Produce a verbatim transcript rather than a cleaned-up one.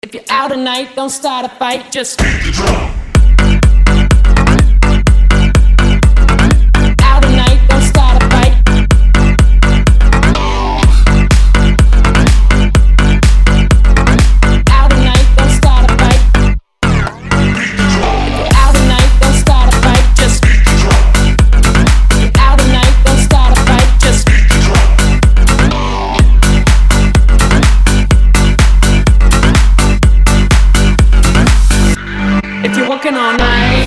If you're out tonight, don't start a fight, just beat the drum.